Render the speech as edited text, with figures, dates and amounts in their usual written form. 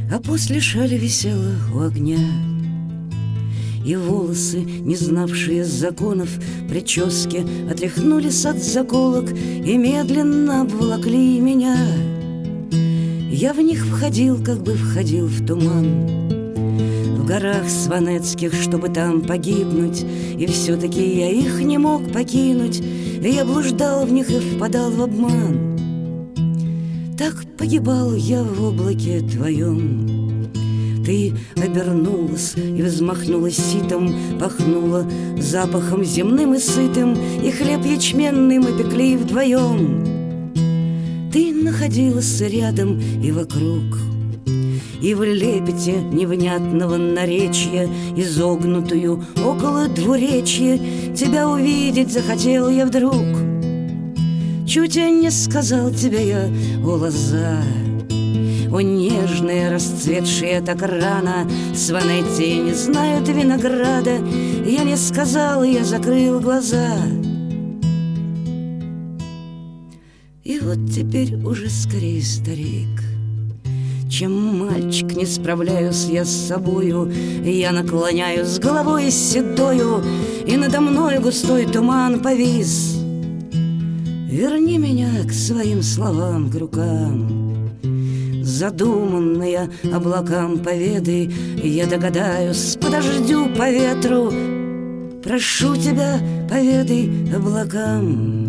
А после шаль висела у огня, и волосы, не знавшие законов, прически отряхнулись от заколок и медленно обволокли меня. Я в них входил, как бы входил в туман, в горах сванецких, чтобы там погибнуть, и все-таки я их не мог покинуть. И я блуждал в них и впадал в обман. Так погибал я в облаке твоем. Ты обернулась и взмахнула ситом, пахнула запахом земным и сытым, и хлеб ячменный мы пекли вдвоем. Ты находилась рядом и вокруг, и в лепете невнятного наречия, изогнутую около двуречья, тебя увидеть захотел я вдруг. Чуть я не сказал тебе я, о лоза, о нежные, расцветшие так рано, сванетти не знают винограда. Я не сказал, я закрыл глаза. И вот теперь уже скорее старик, чем мальчик, не справляюсь я с собою. Я наклоняюсь головой седою, и надо мной густой туман повис. Верни меня к своим словам, к рукам, задуманные облакам поведай. Я догадаюсь, подождю по ветру. Прошу тебя, поведай облакам.